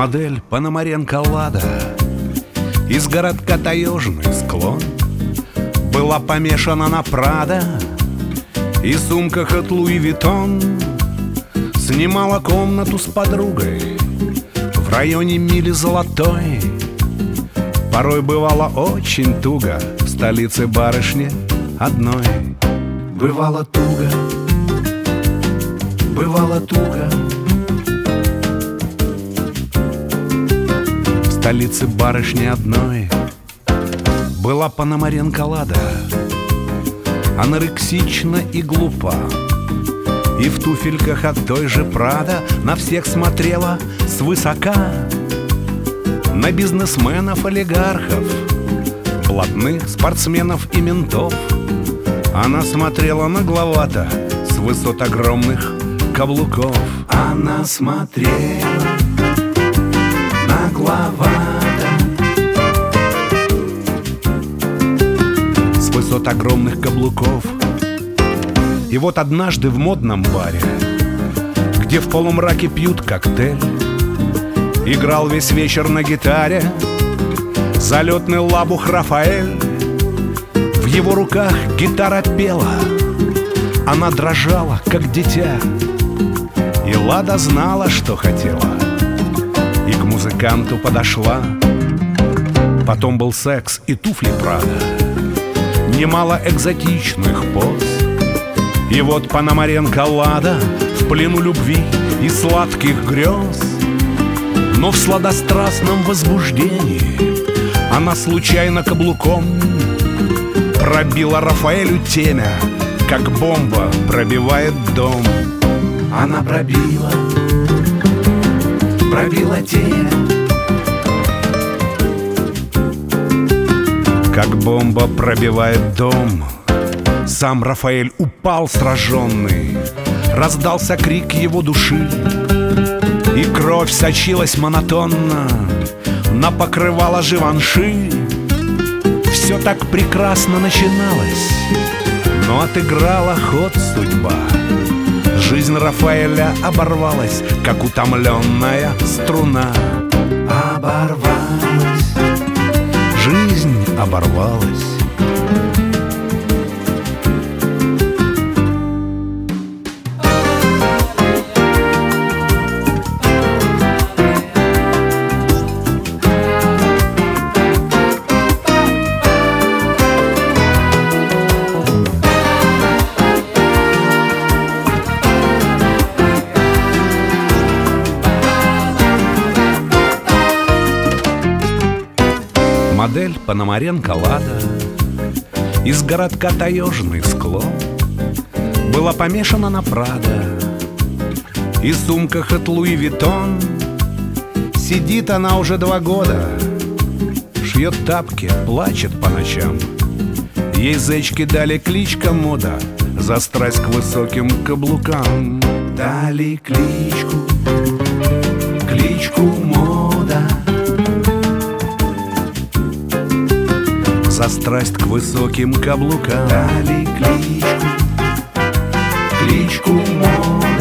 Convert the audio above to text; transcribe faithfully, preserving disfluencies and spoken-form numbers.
Модель Пономаренко Лада из городка Таежный Склон была помешана на Прада и сумках от Луи Виттон. Снимала комнату с подругой в районе Мили Золотой. Порой бывало очень туго в столице барышне одной. Бывало туго, бывало туго в столице барышни одной. Была Пономаренко Лада, анорексична и глупа, и в туфельках от той же Прада на всех смотрела свысока. На бизнесменов, олигархов, блатных спортсменов и ментов она смотрела нагловато с высот огромных каблуков. Она смотрела нагловато с высот огромных каблуков. И вот однажды в модном баре, где в полумраке пьют коктейль, играл весь вечер на гитаре залетный лабух Рафаэль. В его руках гитара пела, она дрожала, как дитя, и Лада знала, что хотела, и к музыканту подошла. Потом был секс и туфли Прада, немало экзотичных поз. И вот Пономаренко Лада в плену любви и сладких грез. Но в сладострастном возбуждении она случайно каблуком пробила Рафаэлю темя, как бомба пробивает дом. Она пробила, пробила темя, как бомба пробивает дом. Сам Рафаэль упал сраженный, раздался крик его души, и кровь сочилась монотонно на покрывало Живанши. Все так прекрасно начиналось, но отыграла ход судьба. Жизнь Рафаэля оборвалась, как утомленная струна. Оборвалась, жизнь оборвалась. Модель Пономаренко Лада из городка Таежный Склон была помешана на Прада и сумках от Луи Виттон. Сидит она уже два года, шьет тапки, плачет по ночам. Ей зечки дали кличка Мода за страсть к высоким каблукам. Дали кличку, кличку Мода за страсть к высоким каблукам. Дали кличку, кличку Мода